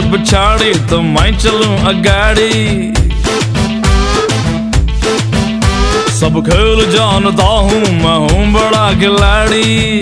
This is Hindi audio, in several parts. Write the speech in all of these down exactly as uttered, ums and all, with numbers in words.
पछाड़ी तो मैं चलूं अगाड़ी। सब खेल जानता हूँ मैं हूँ बड़ा खिलाड़ी।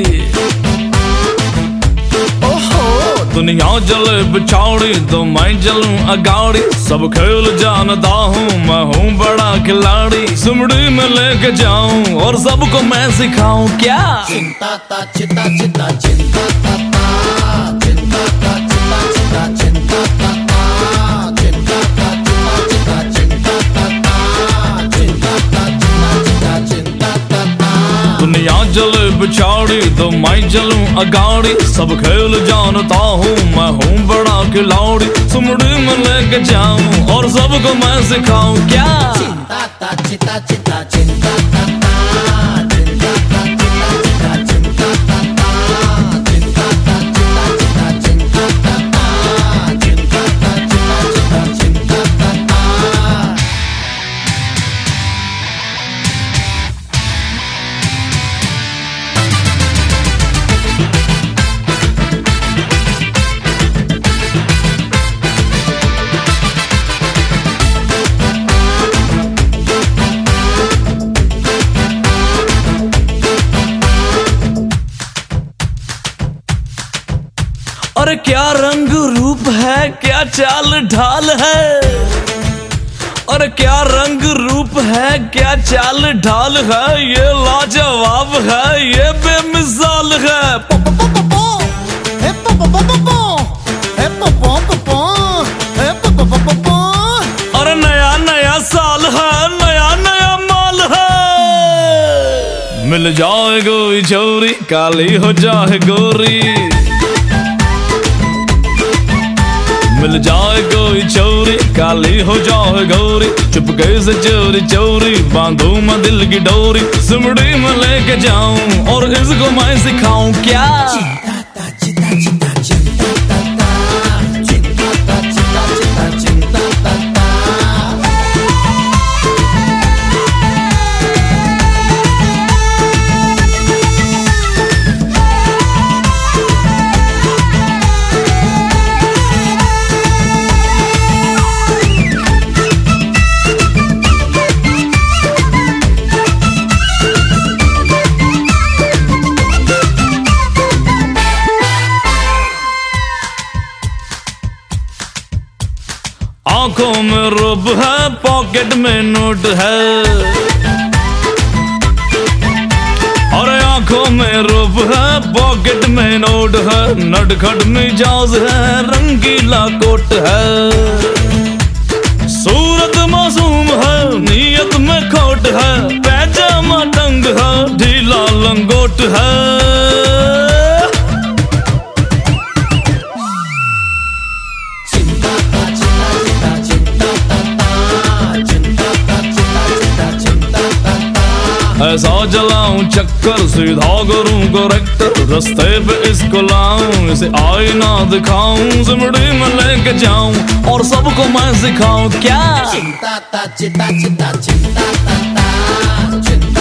ओहो दुनिया जले पछाड़ी तो मैं चलूं अगाड़ी। सब खेल जानता हूँ मैं हूँ बड़ा खिलाड़ी। सुमड़ी में लेके जाऊं और सबको मैं सिखाऊं क्या। चिंता ता चिता चिता चिंता ता ता चिंता ता चिता चिता चिंता ता ता चिंता ता चिता चिता चिंता ता ता चिंता ता चिता चिता चिंता ता ता। दुनिया जले पछाड़ी तो मैं चलूं अगाड़ी। सब खेल जानता हूँ मैं हूँ बड़ा खिलाड़ी। सुमड़ी में लेके जाऊं और सबको मैं सिखाऊं क्या। चिंता ता चिता चिता चिंता ता ता चिंता ता चिता चिता चिंता ता ता चिंता ता चिता चिता चिंता ता ता चिंता ता चिता चिता चिंता ता ता। अरे क्या रंग रूप है क्या चाल ढाल है। अरे क्या रंग रूप है क्या चाल ढाल है। ये लाजवाब है ये बेमिसाल है। अरे नया नया साल है नया नया माल है। मिल जाए कोई छोरी काली हो जाए गोरी। मिल जाए कोई चोरी काली हो जाए गौरी। चुपके से चोरी चोरी बांधू मैं दिल की डोरी। सुमड़ी में लेके जाऊं और इसको मैं सिखाऊं क्या। चिंता ता चिता चिता चिंता ता ता चिंता ता चिता चिता चिंता ता ता। आंखों में रूप है पॉकेट में नोट है। अरे आंखों में रूप है पॉकेट में नोट है। नटखट मिजाज है रंगीला कोट है। सूरत मासूम है नीयत में खोट है। पैजामा टंग है ढीला लंगोट है। ऐसा जलाऊं चक्कर सीधा करूं करेक्टर। रास्ते पे इसको लाऊं इसे आईना दिखाऊं। सुमड़ी में लेके जाऊं और सबको मैं सिखाऊं क्या। चिंता ता चिता चिता चिंता ता ता चिंता